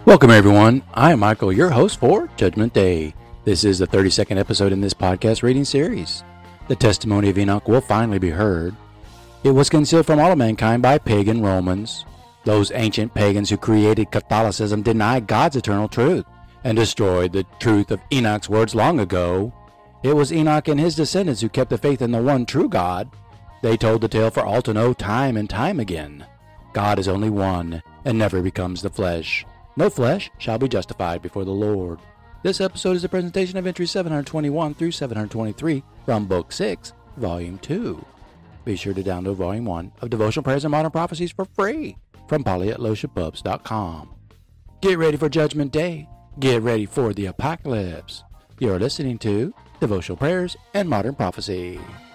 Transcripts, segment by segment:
Welcome, everyone. I am Michael, your host for Judgment Day. This is the 32nd episode in this podcast reading series. The testimony of Enoch will finally be heard. It was concealed from all of mankind by pagan Romans. Those ancient pagans who created Catholicism denied God's eternal truth and destroyed the truth of Enoch's words long ago. It was Enoch and his descendants who kept the faith in the one true God. They told the tale for all to know time and time again. God is only one and never becomes the flesh. No flesh shall be justified before the Lord. This episode is a presentation of entries 721 through 723 from Book 6, Volume 2. Be sure to download Volume 1 of Devotional Prayers and Modern Prophecies for free from polly@loshapubs.com. Get ready for Judgment Day. Get ready for the apocalypse. You're listening to Devotional Prayers and Modern Prophecy.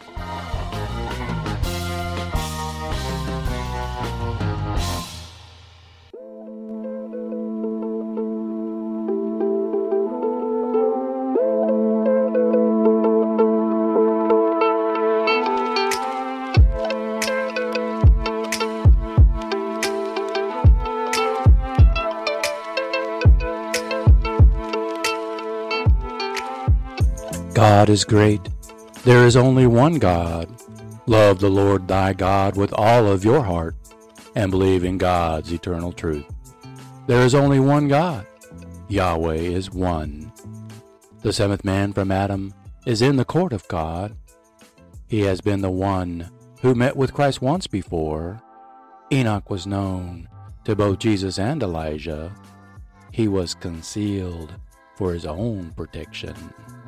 God is great. There is only one God. Love the Lord thy God with all of your heart and believe in God's eternal truth. There is only one God. Yahweh is one. The seventh man from Adam is in the court of God. He has been the one who met with Christ once before. Enoch was known to both Jesus and Elijah. He was concealed for his own protection.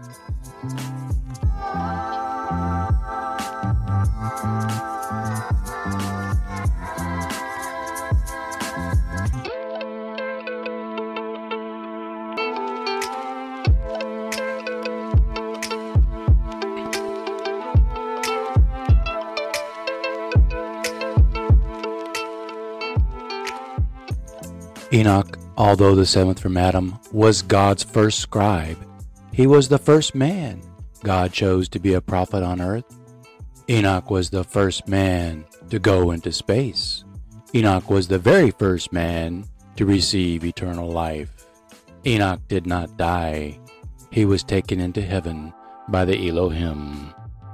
Enoch, although the seventh from Adam, was God's first scribe. He was the first man God chose to be a prophet on earth. Enoch was the first man to go into space. Enoch was the very first man to receive eternal life. Enoch did not die. He was taken into heaven by the Elohim.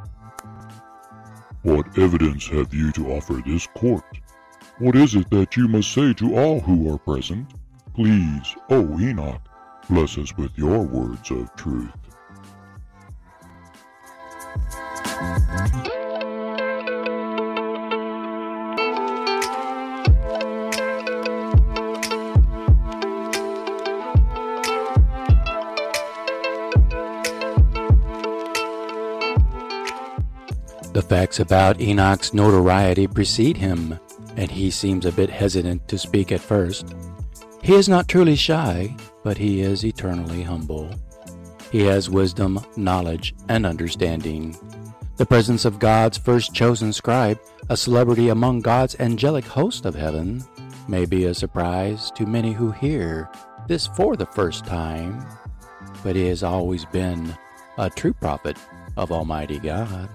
What evidence have you to offer this court? What is it that you must say to all who are present? Please, O Enoch, bless us with your words of truth. The facts about Enoch's notoriety precede him, and he seems a bit hesitant to speak at first. He is not truly shy, but he is eternally humble. He has wisdom, knowledge, and understanding. The presence of God's first chosen scribe, a celebrity among God's angelic host of heaven, may be a surprise to many who hear this for the first time, but he has always been a true prophet of Almighty God.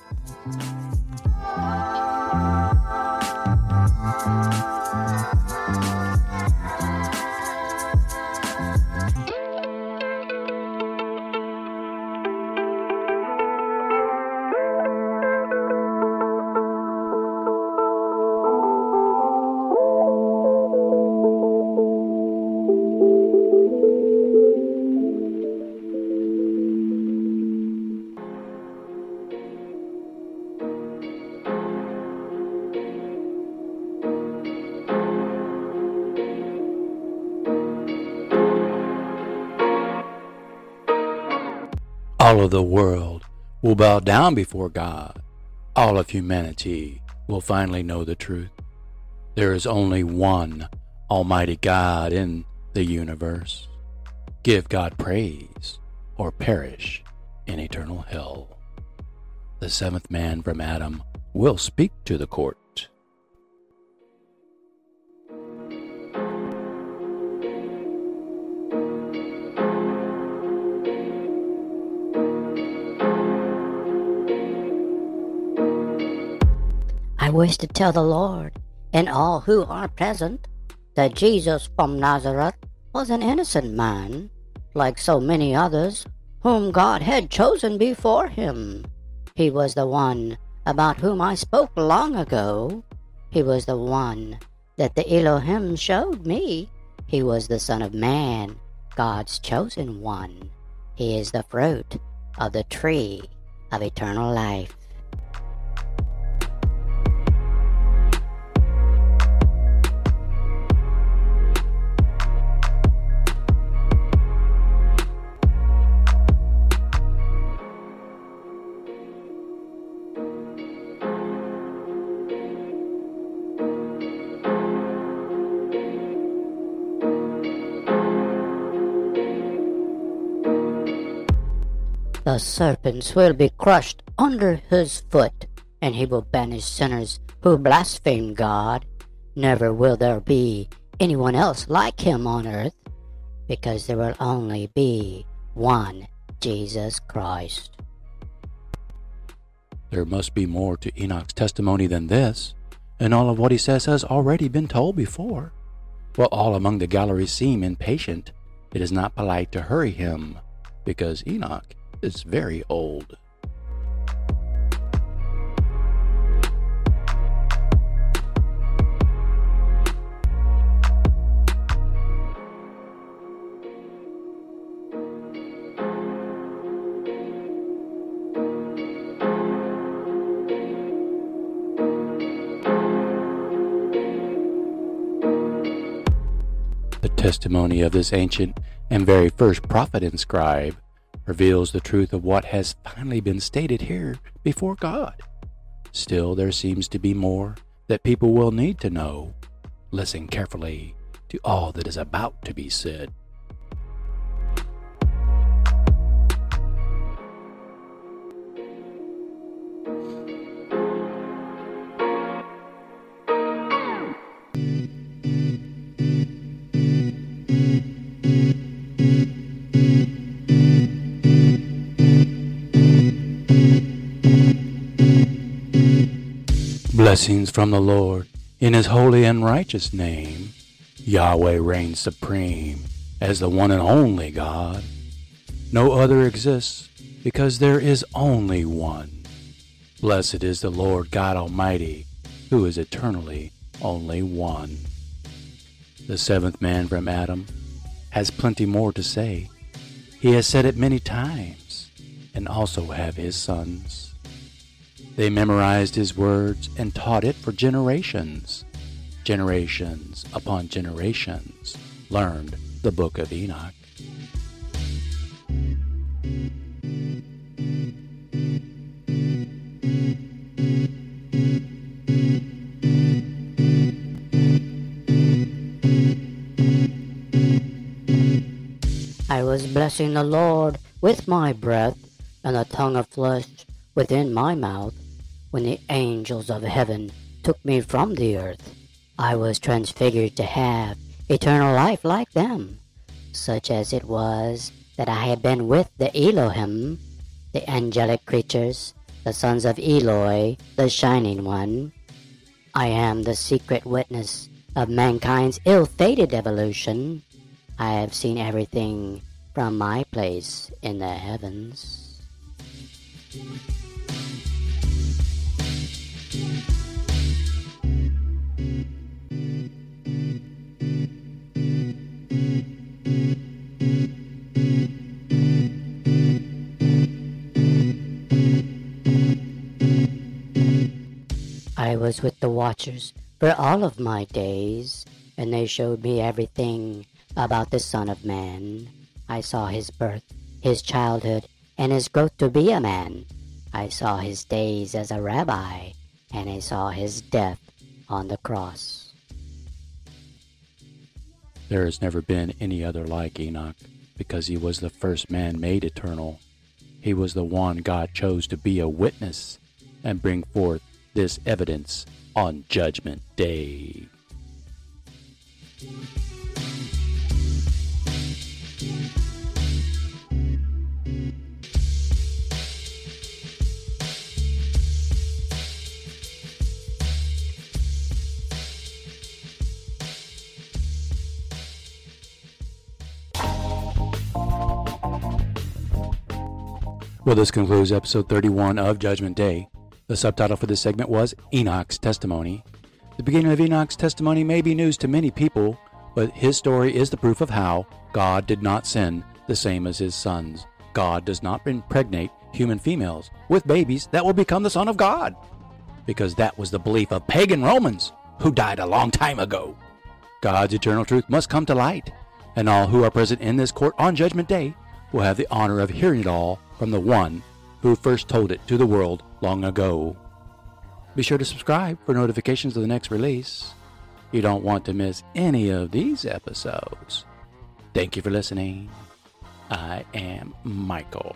All of the world will bow down before God. All of humanity will finally know the truth. There is only one Almighty God in the universe. Give God praise or perish in eternal hell. The seventh man from Adam will speak to the court. I wish to tell the Lord and all who are present that Jesus from Nazareth was an innocent man, like so many others whom God had chosen before him. He was the one about whom I spoke long ago. He was the one that the Elohim showed me. He was the Son of Man, God's chosen one. He is the fruit of the tree of eternal life. The serpents will be crushed under his foot, and he will banish sinners who blaspheme God. Never will there be anyone else like him on earth, because there will only be one Jesus Christ. There must be more to Enoch's testimony than this, and all of what he says has already been told before. While all among the gallery seem impatient, it is not polite to hurry him, because Enoch is very old. The testimony of this ancient and very first prophet and scribe reveals the truth of what has finally been stated here before God. Still, there seems to be more that people will need to know. Listen carefully to all that is about to be said. Blessings from the Lord in his holy and righteous name. Yahweh reigns supreme as the one and only God. No other exists because there is only one. Blessed is the Lord God Almighty, who is eternally only one. The seventh man from Adam has plenty more to say. He has said it many times, and also have his sons. They memorized his words and taught it for generations. Generations upon generations learned the book of Enoch. I was blessing the Lord with my breath, and the tongue of flesh within my mouth, when the angels of heaven took me from the earth. I was transfigured to have eternal life like them, such as it was that I had been with the Elohim, the angelic creatures, the sons of Eloi, the Shining One. I am the secret witness of mankind's ill-fated evolution. I have seen everything from my place in the heavens. I was with the Watchers for all of my days, and they showed me everything about the Son of Man. I saw his birth, his childhood, and his growth to be a man. I saw his days as a rabbi, and I saw his death on the cross. There has never been any other like Enoch, because he was the first man made eternal. He was the one God chose to be a witness and bring forth this evidence on Judgment Day. Well, this concludes episode 31 of Judgment Day. The subtitle for this segment was Enoch's Testimony. The beginning of Enoch's testimony may be news to many people, but his story is the proof of how God did not sin the same as his sons. God does not impregnate human females with babies that will become the Son of God, because that was the belief of pagan Romans who died a long time ago. God's eternal truth must come to light, and all who are present in this court on Judgment Day will have the honor of hearing it all from the one who first told it to the world long ago. Be sure to subscribe for notifications of the next release. You don't want to miss any of these episodes. Thank you for listening. I am Michael.